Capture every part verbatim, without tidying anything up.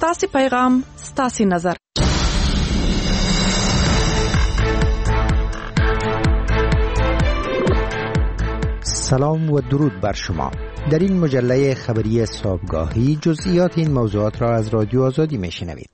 ستاسي پیغام، ستاسي نظر. سلام و درود بر شما. در این مجله خبری صبحگاهی جزئیات این موضوعات را از رادیو آزادی میشنوید.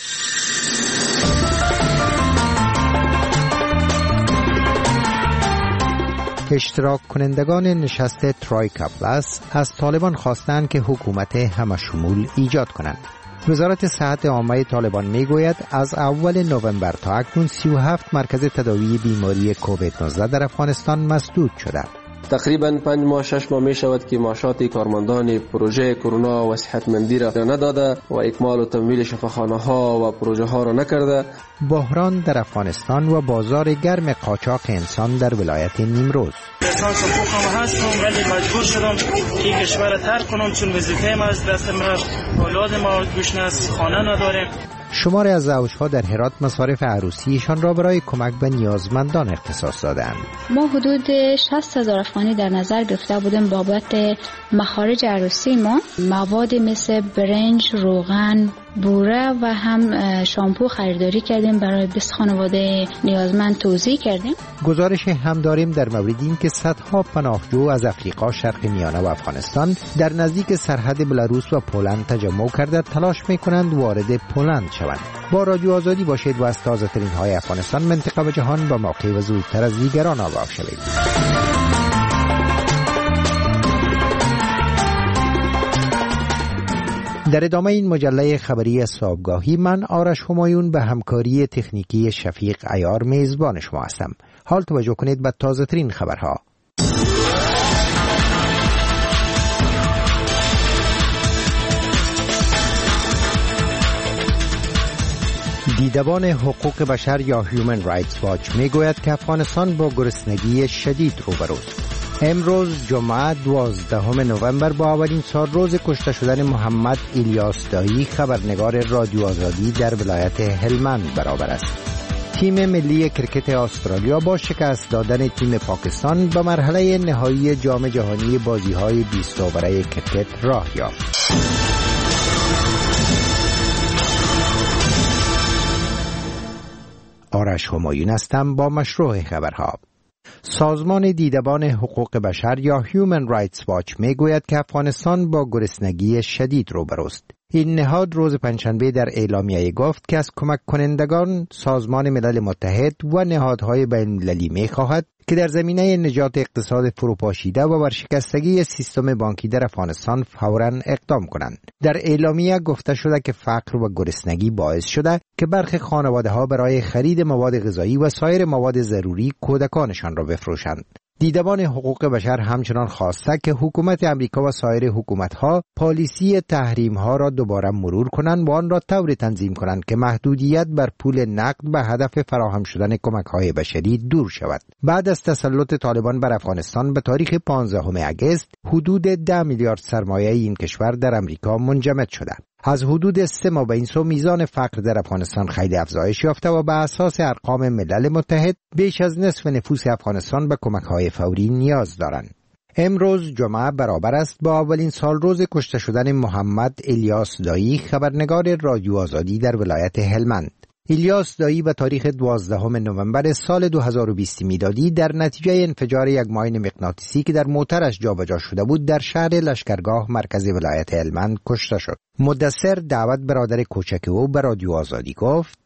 اشتراک کنندگان نشست ترویکا پلاس از طالبان خواستند که حکومت همشمول ایجاد کنند. وزارت صحت عامه طالبان میگوید از اول نوامبر تا اکنون سی و هفت مرکز تداوی بیماری کووید نوزده در افغانستان مسدود شده. تقریبا پنج ماه شش ماه می شود که معاشات کارمندان پروژه کرونا و صحتمندی را نداده و اکمال و تمویل شفاخانه ها و پروژه ها را نکرده. بحران در افغانستان و بازار گرم قاچاق انسان در ولایت نیمروز. احساس حقوقم هستم ولی مجبور شدم که کشور را ترک کنم چون وظیفه‌ام از دستم رفت. اولاد ما گوشناس خانه نداریم. شماری از زوجها در هرات مصارف عروسیشان را برای کمک به نیازمندان اختصاص دادند. ما حدود شصت هزار افغانی در نظر گرفته بودیم بابت مخارج عروسی ما. مواد مثل برنج، روغن، بوره و هم شامپو خریداری کردیم برای بیست خانواده نیازمند توزیع کردیم. گزارش هم داریم در مورد این که صدها پناهجو از افریقا، شرق میانه و افغانستان در نزدیک سرحد بلاروس و پولند تجمع کرده تلاش میکنند وارد پولند شوند. با رادیو آزادی باشید و از تازه ترین های افغانستان، منطقه و جهان با موقع و زودتر از دیگران آگاه شوید. در ادامه این مجله خبری صبحگاهی من آرش همایون به همکاری تکنیکی شفیق عیار میزبان شما هستم. حال توجه کنید به تازه ترین خبرها. دیدبان حقوق بشر یا هیومن رایتس واچ میگوید که افغانستان با گرسنگی شدید روبروست. امروز جمعه دوازدهم نوامبر با اولین سال روز کشته شدن محمد الیاس دایی، خبرنگار رادیو آزادی در ولایت هلمند برابر است. تیم ملی کرکت استرالیا با شکست دادن تیم پاکستان به مرحله نهایی جام جهانی بازی‌های بیست اووره کرکت راه یافت. آرش همایون هستم با مشروع خبرها. سازمان دیدبان حقوق بشر یا هیومن رایتس واچ میگوید که افغانستان با گرسنگی شدید روبروست. این نهاد روز پنجشنبه در اعلامیه گفت که از کمک کنندگان سازمان ملل متحد و نهادهای بین‌المللی می‌خواهد که در زمینه نجات اقتصاد فروپاشیده و ورشکستگی سیستم بانکی در افغانستان فوراً اقدام کنند. در اعلامیه گفته شده که فقر و گرسنگی باعث شده که برخی خانواده‌ها برای خرید مواد غذایی و سایر مواد ضروری کودکانشان را بفروشند. دیدبان حقوق بشر همچنان خواسته که حکومت امریکا و سایر حکومت‌ها پالیسی تحریم‌ها را دوباره مرور کنند و آن را طوری تنظیم کنند که محدودیت بر پول نقد به هدف فراهم شدن کمک‌های بشری دور شود. بعد از تسلط طالبان بر افغانستان به تاریخ پانزدهم اگست، حدود ده میلیارد سرمایه این کشور در امریکا منجمد شده. از حدود سه ماه به این سو میزان فقر در افغانستان خیلی افزایش یافته و به اساس ارقام ملل متحد بیش از نصف نفوس افغانستان به کمک‌های فوری نیاز دارند. امروز جمعه برابر است با اولین سال روز کشته شدن محمد الیاس دایی، خبرنگار رادیو آزادی در ولایت هلمند. الیاس دایی به تاریخ دوازدهم نوامبر سال دو هزار و بیست میلادی در نتیجه انفجار یک ماین مغناطیسی که در موترش جابجا شده بود در شهر لشکرگاه مرکز ولایت هلمند کشته شد. مدثر دعوت برادر کوچک او به رادیو آزادی گفت: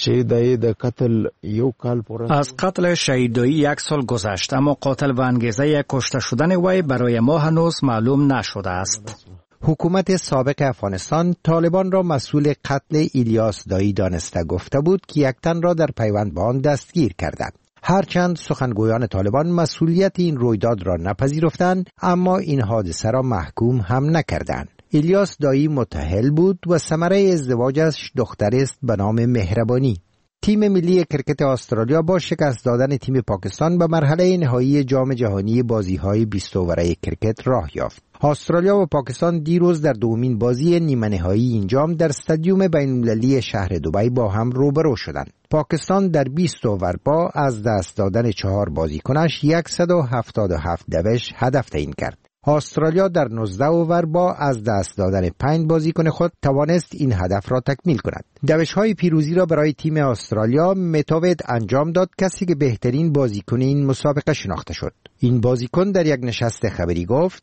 از قتل شهید دایی یک سال گذشت، اما قاتل و انگیزه کشته شدن وی برای ما هنوز معلوم نشده است. حکومت سابق افغانستان طالبان را مسئول قتل الیاس دایی دانسته گفته بود که یک تن را در پیوند به آن دستگیر کردند. هرچند سخنگویان طالبان مسئولیت این رویداد را نپذیرفتند، اما این حادثه را محکوم هم نکردند. الیاس دایی متأهل بود و ثمره ازدواجش دختری است به نام مهربانی. تیم ملی کرکت استرالیا با شکست دادن تیم پاکستان به مرحله نهایی جام جهانی بازی‌های بیست اووره کرکت راه یافت. استرالیا و پاکستان دیروز در دومین بازی نیمه نهایی این جام در استادیوم بین‌المللی شهر دبی با هم روبرو شدند. پاکستان در بیست اوور با از دست دادن چهار بازیکنش صد و هفتاد و هفت دوش هدف تعیین کرد. استرالیا در نوزده اوور با از دست دادن پنج بازیکن خود توانست این هدف را تکمیل کند. دوش‌های پیروزی را برای تیم استرالیا متاوید انجام داد، کسی که بهترین بازیکن این مسابقه شناخته شد. این بازیکن در یک نشست خبری گفت: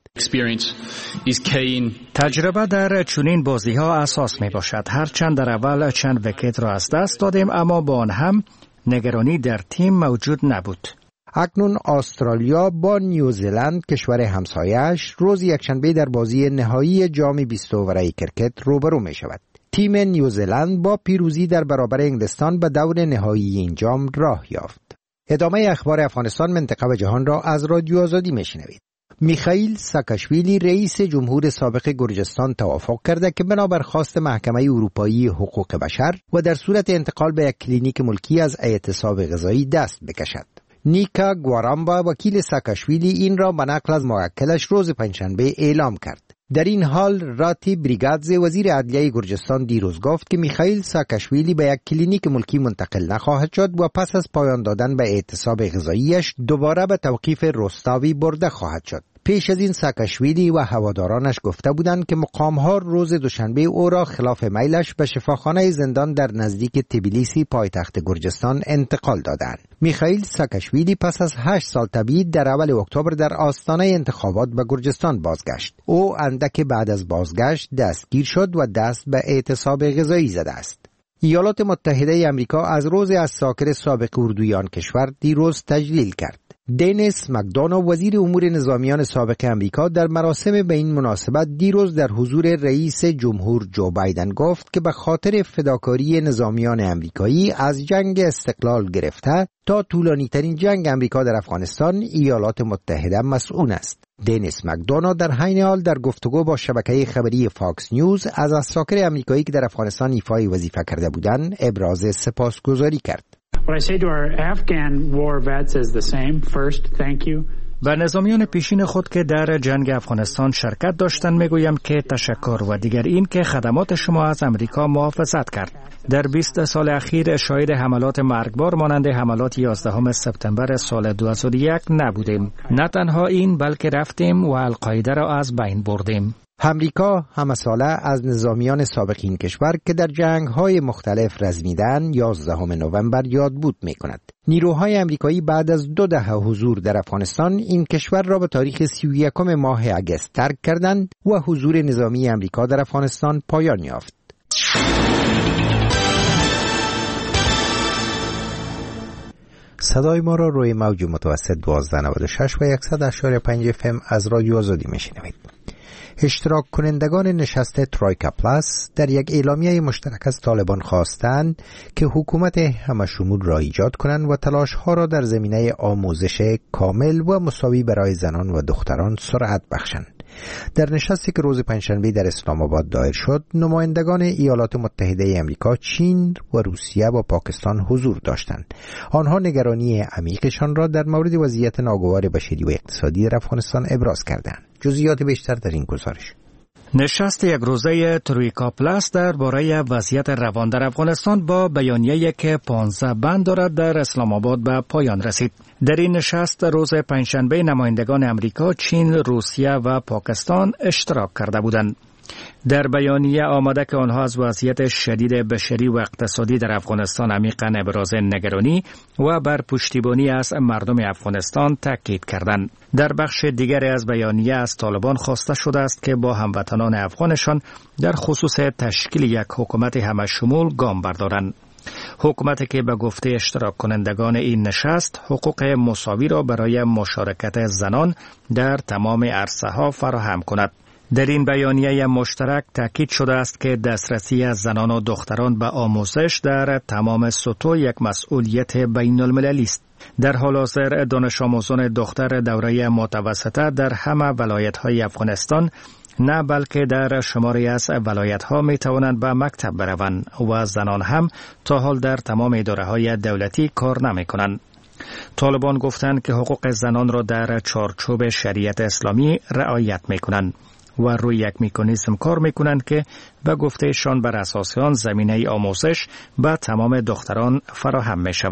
تجربه در چنین بازی‌ها اساس می‌باشد. هرچند در اول چند ویکت را از دست دادیم، اما با آن هم نگرانی در تیم موجود نبود. اکنون استرالیا با نیوزلند کشور همسایه‌اش روز یکشنبه در بازی نهایی جام بیست اووره کرکت روبرو می شود. تیم نیوزلند با پیروزی در برابر انگلستان به دور نهایی این جام راه یافت. ادامه اخبار افغانستان، منطقه و جهان را از رادیو آزادی میشنوید. میخائیل ساکاشویلی رئیس جمهور سابق گرجستان توافق کرده که بنابر خواست محکمه اروپایی حقوق بشر و در صورت انتقال به یک کلینیک ملکی از اعتصاب غذایی دست بکشد. نیکا گوارامبا وکیل ساکاشویلی این را به نقل از موکلش روز پنجشنبه اعلام کرد. در این حال راتی بریگادزه وزیر عدلیه گرجستان دیروز گفت که میخائیل ساکاشویلی به یک کلینیک ملکی منتقل نخواهد شد و پس از پایان دادن به اعتصاب غذاییش دوباره به توقیف رستاوی برده خواهد شد. پیش از این ساکاشویلی و هوادارانش گفته بودند که مقام‌ها روز دوشنبه او را خلاف میلش به شفاخانه زندان در نزدیک تبلیسی پایتخت گرجستان انتقال دادند. میخائیل ساکاشویلی پس از هشت سال تبعید در اول اکتبر در آستانه انتخابات به گرجستان بازگشت. او اندک بعد از بازگشت دستگیر شد و دست به اعتصاب غذایی زده است. ایالات متحده آمریکا از روز عساکر سابق اردوی آن کشور دیروز تجلیل کرد. دینیس مکدونو وزیر امور نظامیان سابق امریکا در مراسم به این مناسبت دیروز در حضور رئیس جمهور جو بایدن گفت که به خاطر فداکاری نظامیان امریکایی از جنگ استقلال گرفته تا طولانی ترین جنگ امریکا در افغانستان ایالات متحده مسئول است. دینیس مکدونو در حین حال در گفتگو با شبکه خبری فاکس نیوز از عساکر امریکایی که در افغانستان ایفای وظیفه کرده بودند ابراز سپاسگزاری کرد. What I say to our Afghan war vets is the same. First, thank you. به نظامیان پیشین خود که در جنگ افغانستان شرکت داشتند میگویم که تشکر و دیگر این که خدمات شما از امریکا محافظت کرد. در بیست سال اخیر شاهد حملات مرگبار مانند حملات یازدهم سپتامبر سال دو هزار و یک نبودیم. نه تنها این بلکه رفتیم و القاعده را از بین بردیم. امریکا همه ساله از نظامیان سابق این کشور که در جنگ‌های مختلف رزمیدن یازدهم نوامبر یادبود می‌کند. نیروهای امریکایی بعد از دو دهه حضور در افغانستان این کشور را به تاریخ سی و یکم ماه اگست ترک کردند و حضور نظامی امریکا در افغانستان پایان یافت. صدای ما را روی موج متوسط دوازده نود و شش و صد و اشاره پنج اف ام از رادیو آزادی میشنوید. اشتراک کنندگان نشست ترویکا پلاس در یک اعلامیه مشترک از طالبان خواستند که حکومت همه‌شمول را ایجاد کنند و تلاش‌ها را در زمینه آموزش کامل و مساوی برای زنان و دختران سرعت بخشند. در نشستی که روز پنجشنبه در اسلام آباد دایر شد، نمایندگان ایالات متحده آمریکا، چین و روسیه و پاکستان حضور داشتند. آنها نگرانی عمیقشان را در مورد وضعیت ناگوار بشری و اقتصادی در افغانستان ابراز کردند. جزئیات بیشتر در این گزارش. نشست یک روزه ترویکا پلاس درباره وضعیت روان در افغانستان با بیانیه‌ای که پانزده بند دارد در اسلام آباد به پایان رسید. در این نشست روز پنجشنبه نمایندگان امریکا، چین، روسیه و پاکستان اشتراک کرده بودند. در بیانیه آمده که آنها از وضعیت شدید بشری و اقتصادی در افغانستان عمیقاً ابراز نگرانی و بر پشتیبانی از مردم افغانستان تاکید کردند. در بخش دیگری از بیانیه از طالبان خواسته شده است که با هموطنان افغانشان در خصوص تشکیل یک حکومت همه‌شمول گام بردارند. حکومتی که به گفته اشتراک کنندگان این نشست حقوق مساوی را برای مشارکت زنان در تمام عرصه‌ها فراهم کند. در این بیانیه مشترک تاکید شده است که دسترسی از زنان و دختران به آموزش در تمام سطوح یک مسئولیت بین المللی است. در حال حاضر دانش آموزان دختر دوره متوسطه در همه ولایت‌های افغانستان نه بلکه در شماری از ولایت‌ها می توانند به مکتب بروند و زنان هم تا حال در تمام اداره‌های دولتی کار نمی کنند. طالبان گفتند که حقوق زنان را در چارچوب شریعت اسلامی رعایت می کنند و روی یک مکانیزم کار می کنند که به گفتهشان بر اساس آن زمینه آموزش به تمام دختران فراهم می شود.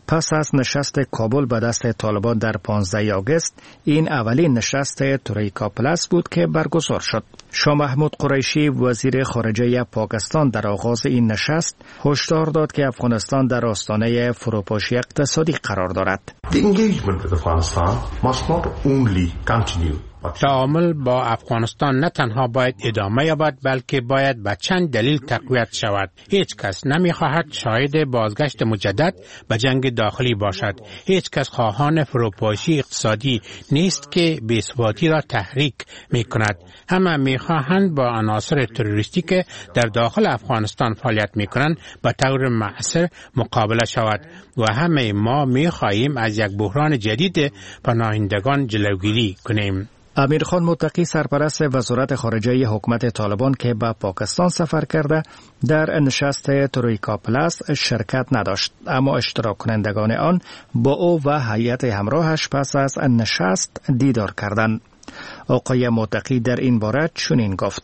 پس از نشست کابل به دست طالبان در پانزده آگوست، این اولین نشست ترویکا پلاس بود که برگزار شد. شاه محمود قریشی وزیر خارجه پاکستان در آغاز این نشست هشدار داد که افغانستان در آستانه فروپاشی اقتصادی قرار دارد. The engagement with Afghanistan must not only continue. تعامل با افغانستان نه تنها باید ادامه یابد بلکه باید به چند دلیل تقویت شود. هیچ کس نمیخواهد شاهد بازگشت مجدد به جنگ داخلی باشد. هیچ کس خواهان فروپاشی اقتصادی نیست که بی‌ثباتی را تحریک میکند. همه میخواهند با عناصر تروریستی که در داخل افغانستان فعالیت میکنند به طور مؤثر مقابله شود و همه ما میخواهیم از یک بحران جدید پناهندگان جلوگیری کنیم. امیرخان متقی سرپرست وزارت خارجه حکومت طالبان که به پاکستان سفر کرده در نشست ترویکا پلاس شرکت نداشت، اما اشتراک کنندگان آن با او و هیئت همراهش پس از نشست دیدار کردند. آقای متقی در این باره چنین گفت: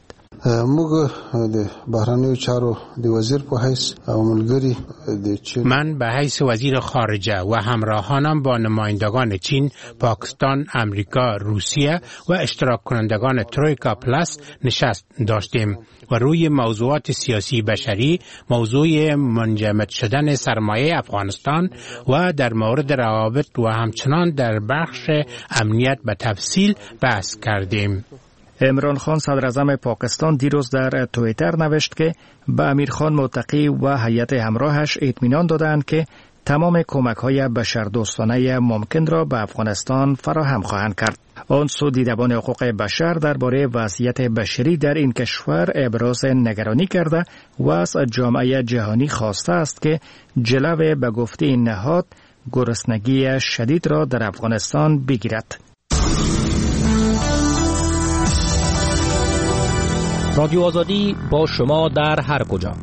موږ د بهرنیو چارو د وزیر په حیث او ملګری د چین من به حیث وزیر خارجه و همراهانم با نمایندگان چین، پاکستان، امریکا، روسیه و اشتراک کنندگان ترویکا پلاس نشست داشتیم و روی موضوعات سیاسی بشری، موضوع منجمد شدن سرمایه افغانستان و در مورد روابط و همچنان در بخش امنیت به تفصیل بحث کردیم. عمران خان صدر اعظم پاکستان دیروز در توییتر نوشت که به امیرخان متقی و هیئت همراهش اطمینان دادند که تمام کمک‌های بشردوستانه ممکن را به افغانستان فراهم خواهند کرد. آن سو دیدبان حقوق بشر درباره وضعیت بشری در این کشور ابراز نگرانی کرده و از جامعه جهانی خواسته است که جلوی به گفته این نهاد گرسنگی شدید را در افغانستان بگیرد. رادیو آزادی با شما در هر کجا.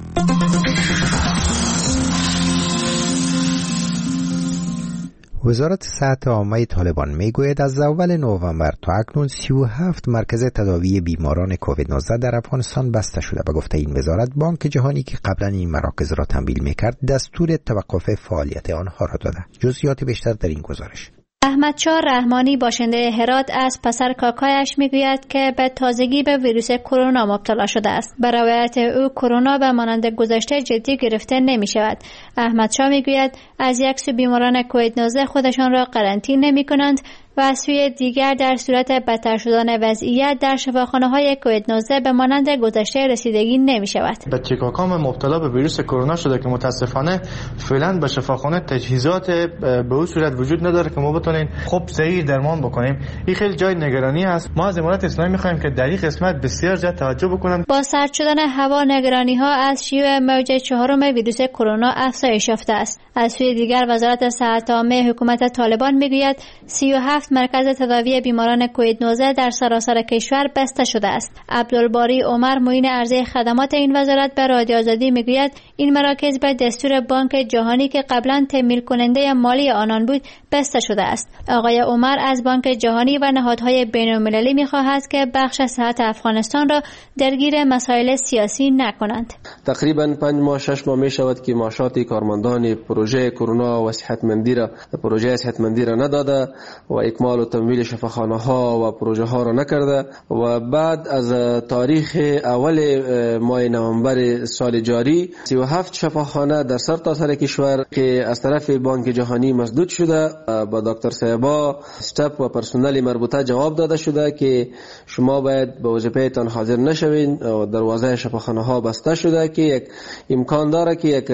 وزارت صحت عامه طالبان میگوید از اول نوامبر تا اکنون سی و هفت مرکز تداوی بیماران کووید نوزده در افغانستان بسته شده. به گفته این وزارت، بانک جهانی که قبلا این مراکز را تمویل میکرد دستور توقف فعالیت آنها را داده. جزئیات بیشتر در این گزارش. احمدشاه رحمانی باشنده هرات از پسر کاکایش میگوید که به تازگی به ویروس کرونا مبتلا شده است. به روایت او کرونا به مانند گذشته جدی گرفته نمی شود. احمدشاه میگوید از یک سو بیماران کووید نوزده خودشان را قرنطینه نمی کنند و از سوی دیگر در صورت بدتر شدن وضعیت در شفاخانه‌های کووید نوزده به مانند گذشته رسیدگی نمی شود. بچه کاکام مبتلا به ویروس کرونا شده که متاسفانه فعلا به شفاخانه تجهیزات به اون صورت وجود نداره که ما بتونیم خوب صحیح درمان بکنیم. این خیلی جای نگرانی است. ما از امارات اسلامی می‌خوایم که در این قسمت بسیار زیاد توجه بکنن. با سرد شدن هوا نگرانی‌ها از شیوع موج چهارم ویروس کرونا افزایش یافته است. از سوی دیگر وزارت صحت عامه حکومت طالبان میگوید سی و هفت مرکز تداوی بیماران کووید نوزده در سراسر کشور بسته شده است. عبدالباری عمر معین عرضه خدمات این وزارت به رادیو آزادی میگوید این مراکز به دستور بانک جهانی که قبلا تمویل کننده مالی آنان بود بسته شده است. آقای عمر از بانک جهانی و نهادهای بین‌المللی می‌خواهد که بخش صحت افغانستان را درگیر مسائل سیاسی نکنند. تقریباً پنج ماه شش ماه می شود که معاشات کارمندان پروژه کرونا و صحتمندی را پروژه صحتمندی را نداده و اکمال و تمویل شفاخانه‌ها و پروژه ها را نکرده و بعد از تاریخ اول ماه نوامبر سال جاری سی و هفت شفاخانه در سرتاسر کشور که از طرف بانک جهانی مسدود شده با دکتر صاحبا استاف و پرسنل مربوطه جواب داده شده که شما باید به وظیفه‌تان حاضر نشوین و دروازه شفاخانه ها بسته شده که یک امکان داره که یک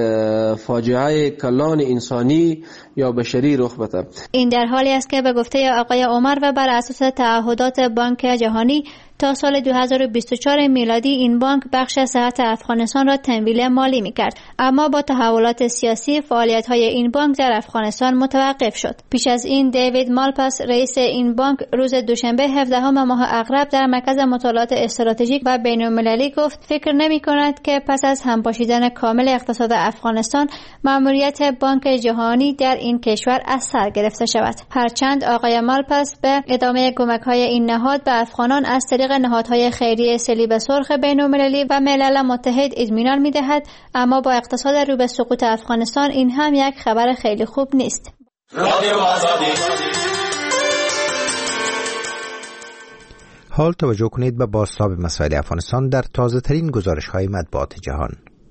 فاجعه کلان انسانی یا بشری رخ بده. این در حالی است که به گفته آقای عمر و بر اساس تعهدات بانک جهانی تا سال دو هزار و بیست و چهار میلادی این بانک بخش صحت افغانستان را تمویل مالی می‌کرد، اما با تحولات سیاسی فعالیت‌های این بانک در افغانستان متوقف شد. پیش از این دیوید مالپاس رئیس این بانک روز دوشنبه هفدهم ماه اغرب در مرکز مطالعات استراتژیک و بین‌المللی گفت فکر نمی‌کند که پس از همپاشیدن کامل اقتصاد افغانستان مأموریت بانک جهانی در این کشور از سر گرفته شود. هرچند آقای مالپاس به ادامه کمک‌های این نهاد به افغانان از طریق تصدیق نهادهای خیریه صلیب سرخ بین‌المللی و ملل متحد اطمینان می‌دهد، اما با اقتصاد رو به سقوط افغانستان این هم یک خبر خیلی خوب نیست. حال توجه کنید به بازتاب مسائل افغانستان در تازه ترین گزارش های مطبوعات جهان.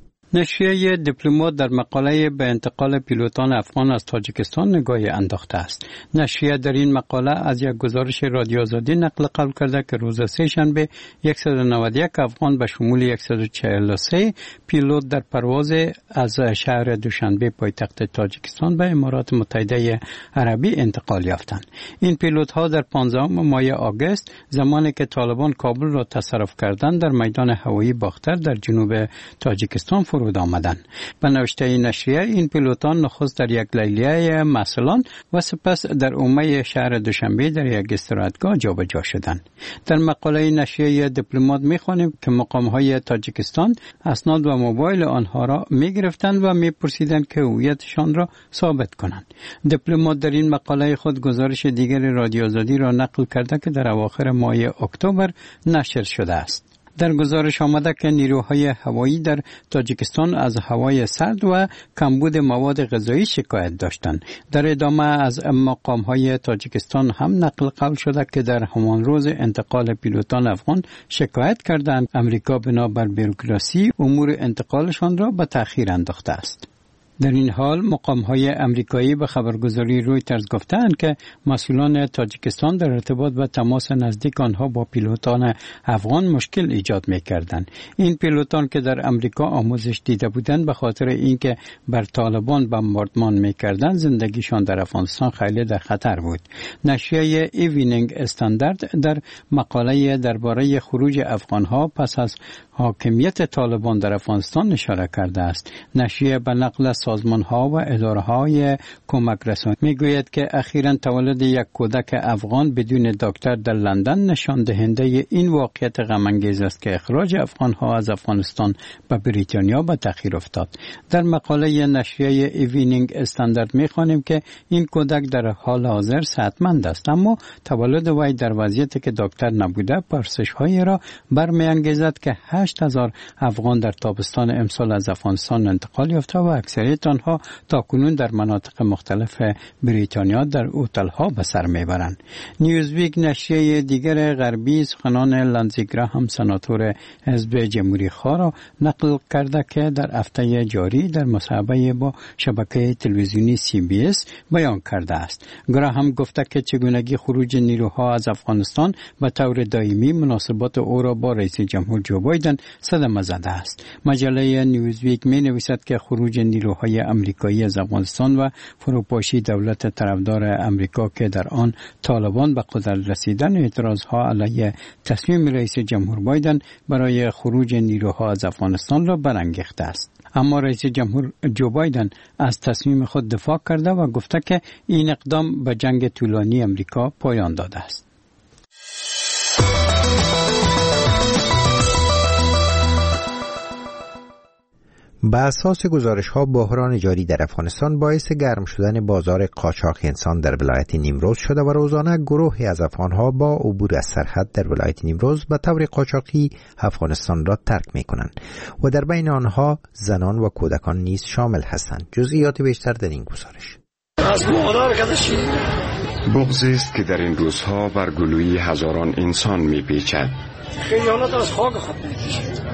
نشریه دیپلمات در مقاله به انتقال پیلوتان افغان از تاجیکستان نگاهی انداخته است. نشریه در این مقاله از یک گزارش رادیو آزادی نقل قول کرده که روز سه شنبه صد و نود و یک افغان به شمول صد و چهل و سه پیلوت در پرواز از شهر دوشنبه پایتخت تاجیکستان به امارات متحده عربی انتقال یافتند. این پیلوت ها در پانزدهم ماه آگوست زمانی که طالبان کابل را تصرف کردند در میدان هوایی باختر در جنوب تاجیکستان فرود آمدند. به نوشته نشریه این پیلوتان نخست در یک لیلیه مسلان و سپس در عمه شهر دوشنبه در یک استراحتگاه جابجا شدند. در مقاله نشریه دیپلمات می‌خوانیم که مقام‌های تاجیکستان اسناد و موبایل آنها را می‌گرفتند و می‌پرسیدند که هویتشان را ثابت کنند. دیپلمات در این مقاله خود گزارش دیگر رادیو آزادی را نقل کرده که در اواخر ماه اکتبر نشر شده است. در گزارش آمده که نیروهای هوایی در تاجیکستان از هوای سرد و کمبود مواد غذایی شکایت داشتند. در ادامه از مقام‌های تاجیکستان هم نقل قول شده که در همان روز انتقال پیلوتان افغان شکایت کردند امریکا بنابر بروکراسی امور انتقالشان را به تأخیر انداخته است. در این حال مقام‌های امریکایی به خبرگزاری رویترز گفتند که مسئولان تاجیکستان در ارتباط با تماس نزدیک آنها با پیلوتان افغان مشکل ایجاد می‌کردند. این پیلوتان که در امریکا آموزش دیده بودند به خاطر اینکه بر طالبان بمباردمان می‌کردند زندگیشان در افغانستان خیلی در خطر بود. نشریه ایوینینگ استاندارد در مقاله درباره خروج افغان‌ها پس از حاکمیت طالبان در افغانستان اشاره کرده است. نشریه به نقل سازمان‌ها و اداره‌های کمک رسانی می‌گوید که اخیراً تولد یک کودک افغان بدون دکتر در لندن نشان دهنده این واقعیت غم‌انگیز است که اخراج افغان‌ها از افغانستان به بریتانیا به تأخیر افتاد. در مقاله نشریه ایوینینگ استاندارد می‌خوانیم که این کودک در حال حاضر صحتمند است، اما تولد وی در وضعیتی که دکتر نبوده پرسش‌هایی را برمی‌انگیزد که هشت هزار افغان در تابستان امسال از افغانستان انتقال یافته و اکثریت آنها تاکنون در مناطق مختلف بریتانیا در هتل‌ها به سر میبرند. نیوزویک نشریه دیگر غربی سخنان لندزی گراهام سناتور حزب جمهوری خواه را نقل کرده که در هفته جاری در مصاحبه با شبکه تلویزیونی سی بی اس بیان کرده است. گراهام گفته که چگونگی خروج نیروها از افغانستان به طور دائمی مناسبات او را با رئیس جمهور جو بایدن صدمه زده است. مجله نیوزویک می نویسد که خروج نیروهای امریکایی از افغانستان و فروپاشی دولت طرفدار امریکا که در آن طالبان به قدرت رسیدن اعتراضها علیه تصمیم رئیس جمهور بایدن برای خروج نیروها از افغانستان را برانگیخته است. اما رئیس جمهور جو بایدن از تصمیم خود دفاع کرده و گفته که این اقدام به جنگ طولانی امریکا پایان داده است. به اساس گزارش‌ها بحران جاری در افغانستان باعث گرم شدن بازار قاچاق انسان در ولایت نیمروز شده و روزانه گروهی از افغان‌ها با عبور از سرحد در ولایت نیمروز به طور قاچاقی افغانستان را ترک می‌کنند و در بین آنها زنان و کودکان نیز شامل هستند. جزئیات بیشتر در این گزارش. بغضی است که در این روزها بر گلوی هزاران انسان می‌پیچد. خیانت از خاک خود می‌کشد.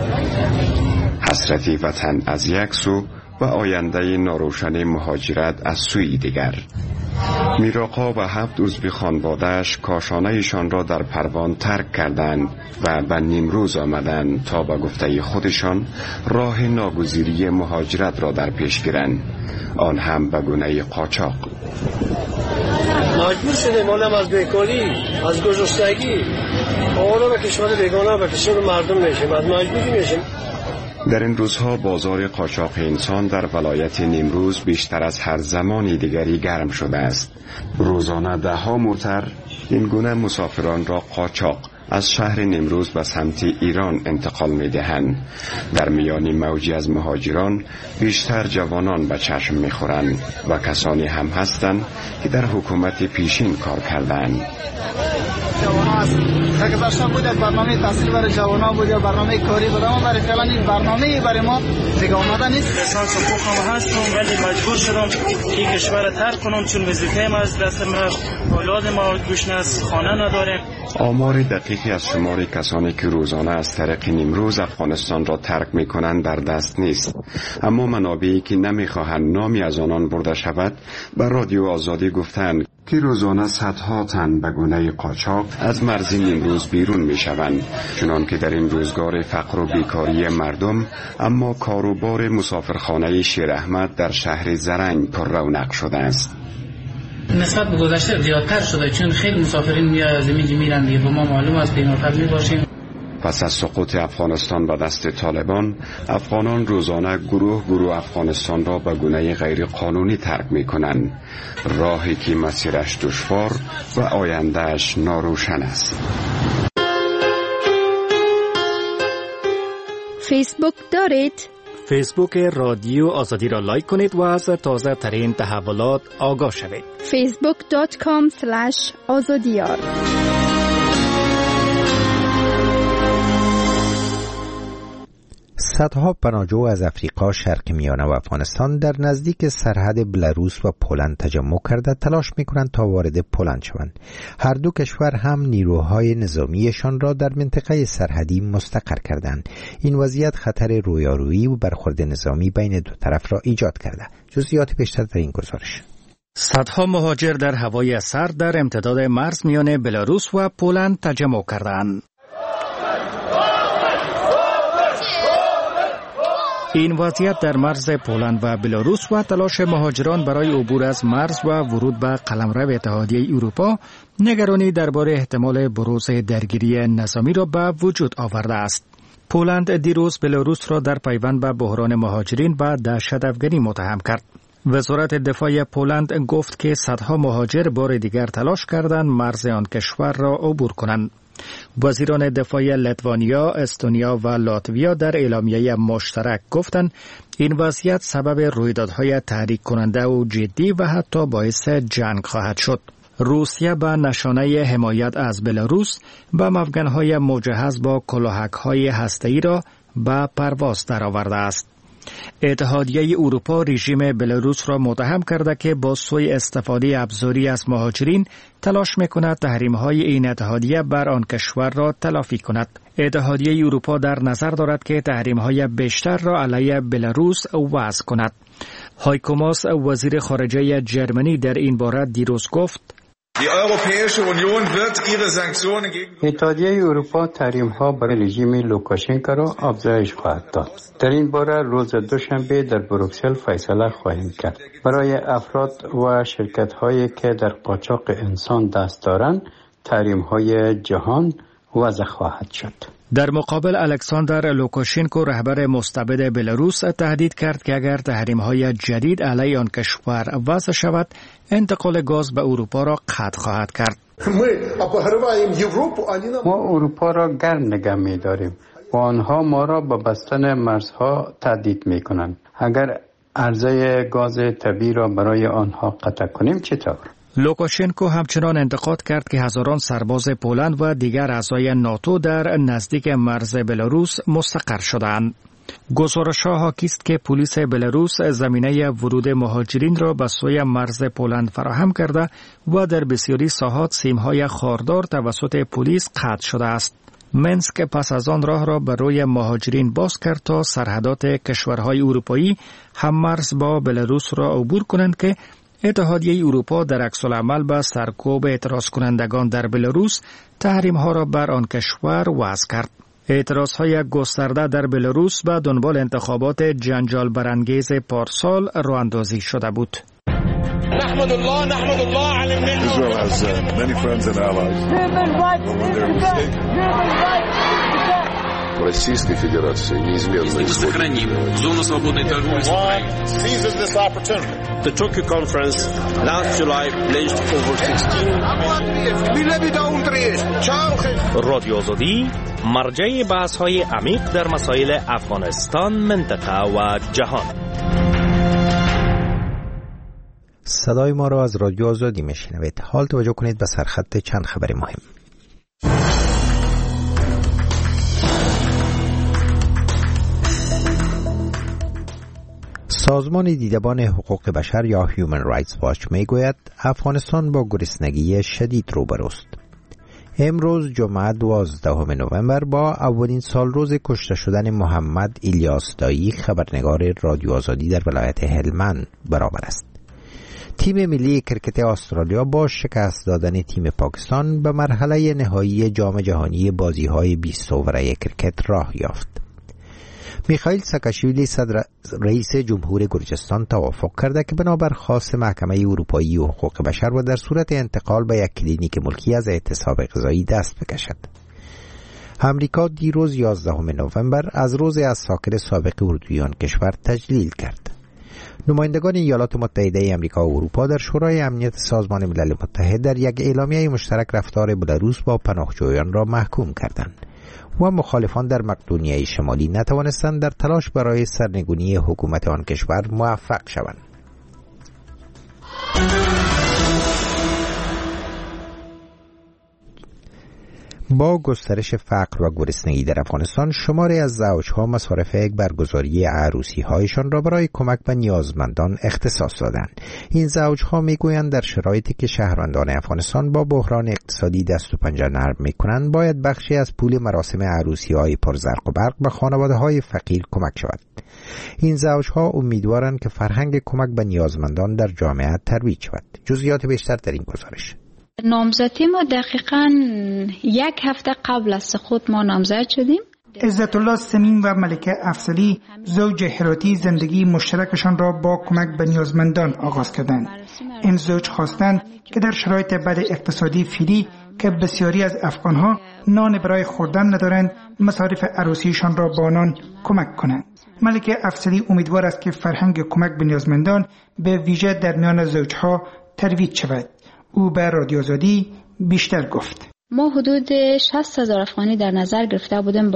حسرتی وطن از یک سو و آینده ناروشن مهاجرت از سوی دیگر. میراقا و هفت عضو خانواده‌اش کاشانه‌شان را در پروان ترک کردند و به نیمروز آمدند تا به گفته خودشان راه ناگزیری مهاجرت را در پیش گیرند، آن هم به گونه قاچاق. مجبور شدیم مالم از بیکاری، از گرسنگی، آورا به کشور بیگانه به کشور مردم میشیم، از مجبوری میشیم. در این روزها بازار قاچاق انسان در ولایت نیمروز بیشتر از هر زمانی دیگری گرم شده است. روزانه ده ها موتر این گونه مسافران را قاچاق از شهر نیمروز به سمت ایران انتقال می دهند. در میان موجی از مهاجران بیشتر جوانان به چشم می خورند و کسانی هم هستند که در حکومت پیشین کار کردند. جوانان است که گذاشته بود برنامه تحصیل برای جوانان بود یا برنامه کاری بود، اما برای فعلا این برنامه برای ما دیگه آمده نیست. لیسانس حقوق هم هستم ولی مجبور شدم که کشور ترک کنم چون وظیفه‌ام از دستم رفت. اولاد ما گشنه خانه نداریم. آمار دقیقی از شمار کسانی که روزانه از طریق نیمروز افغانستان را ترک می کنند در دست نیست، اما منابعی که نمی خواهند نامی از آنان برده شود بر رادیو آزادی گفتند که روزانه صدها تن به گونه قاچاق از مرز نیمروز بیرون می شوند، چنان که در این روزگار فقر و بیکاری مردم اما کاروبار مسافرخانه شیر احمد در شهر زرنگ پر رونق شده است. نسبت به گذشته زیادتر شده چون خیلی مسافرین میاد از اینجا میرن دیگه، ما معلوم است بین‌الملل میباشیم. پس از سقوط افغانستان به دست طالبان، افغانان روزانه گروه گروه افغانستان را به گونه غیر قانونی ترک می کنند، راهی که مسیرش دشوار و آیندهش ناروشن است. فیسبوک دارید؟ فیسبوک رادیو آزادی را لایک کنید و از تازه ترین تحولات آگاه شوید. فیسبوک دات کام سلش آزادیار. صدها پناهجو از افریقا، شرق میانه و افغانستان در نزدیک سرحد بلاروس و پولند تجمع کرده تلاش می‌کنند تا وارد پولند شوند. هر دو کشور هم نیروهای نظامیشان را در منطقه سرحدی مستقر کردند. این وضعیت خطر رویارویی و برخورد نظامی بین دو طرف را ایجاد کرده. جزئیات بیشتر در این گزارش. صدها مهاجر در هوای سرد در امتداد مرز میان بلاروس و پولند تجمع کردند. این وضعیت در مرز پولند و بلاروس و تلاش مهاجران برای عبور از مرز و ورود به قلمرو اتحادیه اروپا نگرانی درباره احتمال بروز درگیری نظامی را به وجود آورده است. پولند دیروز بلاروس را در پیوند به بحران مهاجرین و دهشت افغانی متهم کرد. وزارت دفاع پولند گفت که صدها مهاجر بار دیگر تلاش کردند مرز آن کشور را عبور کنند. وزیران دفاع لیتوانیا، استونیا و لاتویا در اعلامیه مشترک گفتند این وضعیت سبب رویدادهای تحریک کننده و جدی و حتی باعث جنگ خواهد شد. روسیه به نشانه حمایت از بلاروس به مفگنهای مجهز با کلاهک‌های هسته‌ای را به پرواز درآورده است. اتحادیه اروپا رژیم بلاروس را متهم کرده که با سوء استفاده ابزاری از مهاجرین تلاش می‌کند تحریم‌های این اتحادیه بر آن کشور را تلافی کند. اتحادیه اروپا در نظر دارد که تحریم‌های بیشتر را علیه بلاروس وضع کند. هایکو ماس وزیر خارجه جرمنی در این باره دیروز گفت: اتحادیه اروپا تحریم‌ها برای رژیم لوکاشنکو را افزایش خواهد داد. در این باره روز دوشنبه در بروکسل فیصله خواهیم کرد. برای افراد و شرکت‌هایی که در قاچاق انسان دست دارند، تحریم‌های جهان وضع خواهد شد. در مقابل الکساندر لوکاشنکو رهبر مستبد بلاروس تهدید کرد که اگر تحریم‌های جدید علیه آن کشور وضع شود، انتقال گاز به اروپا را قطع خواهد کرد. ما اروپا را گرم نگه می‌داریم و آنها ما را به بستن مرزها تهدید می‌کنند. اگر عرضه گاز طبیعی را برای آنها قطع کنیم چطور؟ لوکاشنکو همچنان انتقاد کرد که هزاران سرباز پولند و دیگر اعضای ناتو در نزدیک مرز بلاروس مستقر شدند. گزارش‌ها حاکی است که پلیس بلاروس زمینه ورود مهاجرین را به سوی مرز پولند فراهم کرده و در بسیاری ساحات سیم‌های خاردار توسط پلیس قطع شده است. منسک پس از آن راه را بر روی مهاجرین باز کرد تا سرحدات کشورهای اروپایی هم مرز با بلاروس را عبور کنند که اتحادیه اروپا در عکس‌العمل به سرکوب اعتراض کنندگان در بلاروس تحریم‌ها را بر آن کشور وضع کرد. اعتراض‌های گسترده در بلاروس به دنبال انتخابات جنجال برانگیز پارسال راه‌اندازی شده بود. نحمد الله نحمد الله علی النعمة. Israel has uh, many friends and allies. Российской Федерации неизменно исходит. Зону свободной торговли. The Tokyo conference last July pledged over sixteen رادیو آزادی مرجع بحث‌های عمیق در مسائل افغانستان، منطقه و جهان. صدای ما را از رادیو آزادی میشنوید. حال توجه کنید به سرخط چند خبر مهم. سازمان دیدبان حقوق بشر یا هیومن رایتس واچ میگوید افغانستان با گرسنگی شدید روبروست. امروز جمعه دوازدهم نوامبر با اولین سال روز کشته شدن محمد الیاس دایی خبرنگار رادیو آزادی در ولایت هلمند برابر است. تیم ملی کرکت استرالیا با شکست دادن تیم پاکستان به مرحله نهایی جام جهانی بازی‌های بیست اووره کرکت راه یافت. میخائیل ساکاشویلی صدر رئیس جمهور گرجستان توافق کرده که بنابر خواست محکمه اروپایی حقوق بشر و در صورت انتقال به یک کلینیک ملکی از اعتصاب غذایی دست بکشد. امریکا دیروز یازدهم نوامبر از روز عساکر سابق اردویان کشور تجلیل کرد. نمایندگان ایالات متحده آمریکا و اروپا در شورای امنیت سازمان ملل متحد در یک اعلامیه مشترک رفتار بلاروس با پناهجویان را محکوم کردند و مخالفان در مقدونیه شمالی نتوانستند در تلاش برای سرنگونی حکومت آن کشور موفق شوند. با گسترش فقر و گرسنگی در افغانستان، شماری از زوجها مصارف برگزاری عروسی‌هایشان را برای کمک به نیازمندان اختصاص دادند. این زوجها میگویند در شرایطی که شهروندان افغانستان با بحران اقتصادی دست و پنجه نرم میکنند، باید بخشی از پول مراسم عروسی‌های پرزرق و برق به خانواده‌های فقیر کمک شود. این زوجها امیدوارند که فرهنگ کمک به نیازمندان در جامعه ترویج شود. جزئیات بیشتر در این گزارش. نامزدی ما دقیقاً یک هفته قبل از سقوط ما نامزد شدیم. عزت الله سمین و ملکه افضلی زوج هراتی زندگی مشترکشان را با کمک به نیازمندان آغاز کردند. این زوج خواستند که در شرایط بد اقتصادی فعلی که بسیاری از افغانها نان برای خوردن ندارند، مصارف عروسیشان را با آنان کمک کنند. ملکه افضلی امیدوار است که فرهنگ کمک به نیازمندان به ویژه در میان زوجها ترویج شود. او به رادیو آزادی بیشتر گفت. ما حدود شصت هزار افغانی در نظر گرفته بودیم